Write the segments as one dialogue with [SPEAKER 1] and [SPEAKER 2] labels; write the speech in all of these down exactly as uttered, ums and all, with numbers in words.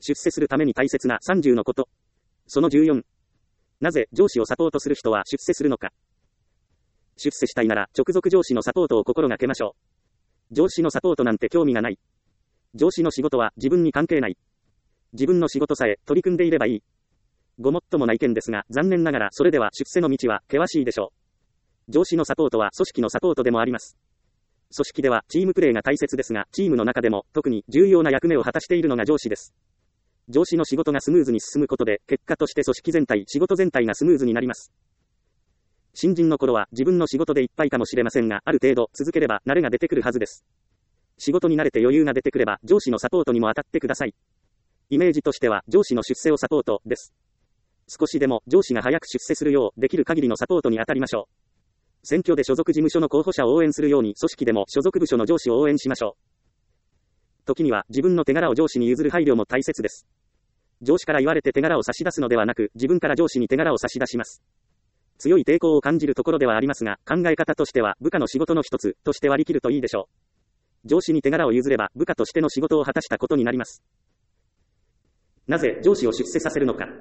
[SPEAKER 1] 出世するために大切なさんじゅうのこと。そのじゅうよん。なぜ上司をサポートする人は出世するのか。出世したいなら直属上司のサポートを心がけましょう。上司のサポートなんて興味がない。上司の仕事は自分に関係ない。自分の仕事さえ取り組んでいればいい。ごもっともな意見ですが、残念ながらそれでは出世の道は険しいでしょう。上司のサポートは組織のサポートでもあります。組織ではチームプレーが大切ですが、チームの中でも特に重要な役目を果たしているのが上司です。上司の仕事がスムーズに進むことで、結果として組織全体、仕事全体がスムーズになります。新人の頃は自分の仕事でいっぱいかもしれませんが、ある程度続ければ慣れが出てくるはずです。仕事に慣れて余裕が出てくれば、上司のサポートにも当たってください。イメージとしては上司の出世をサポートです。少しでも上司が早く出世するよう、できる限りのサポートに当たりましょう。選挙で所属事務所の候補者を応援するように、組織でも所属部署の上司を応援しましょう。時には自分の手柄を上司に譲る配慮も大切です。上司から言われて手柄を差し出すのではなく、自分から上司に手柄を差し出します。強い抵抗を感じるところではありますが、考え方としては部下の仕事の一つとして割り切るといいでしょう。上司に手柄を譲れば部下としての仕事を果たしたことになります。なぜ上司を出世させるのか。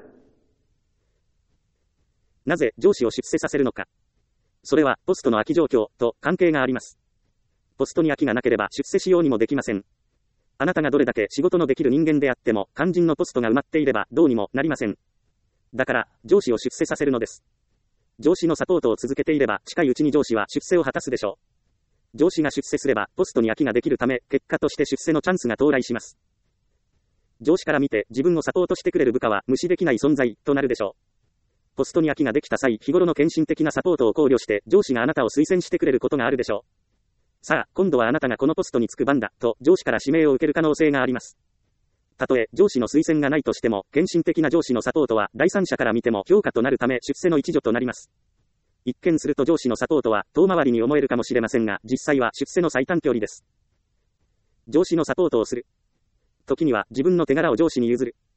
[SPEAKER 1] なぜ上司を出世させるのか。それはポストの空き状況と関係があります。ポストに空きがなければ出世しようにもできません。あなたがどれだけ仕事のできる人間であっても、肝心のポストが埋まっていればどうにもなりません。だから上司を出世させるのです。上司のサポートを続けていれば、近いうちに上司は出世を果たすでしょう。上司が出世すればポストに空きができるため、結果として出世のチャンスが到来します。上司から見て自分をサポートしてくれる部下は無視できない存在となるでしょう。ポストに空きができた際、日頃の献身的なサポートを考慮して上司があなたを推薦してくれることがあるでしょう。さあ、今度はあなたがこのポストに就く番だと上司から指名を受ける可能性があります。たとえ上司の推薦がないとしても、献身的な上司のサポートは第三者から見ても評価となるため出世の一助となります。一見すると上司のサポートは遠回りに思えるかもしれませんが、実際は出世の最短距離です。上司のサポートをする。時には自分の手柄を上司に譲る。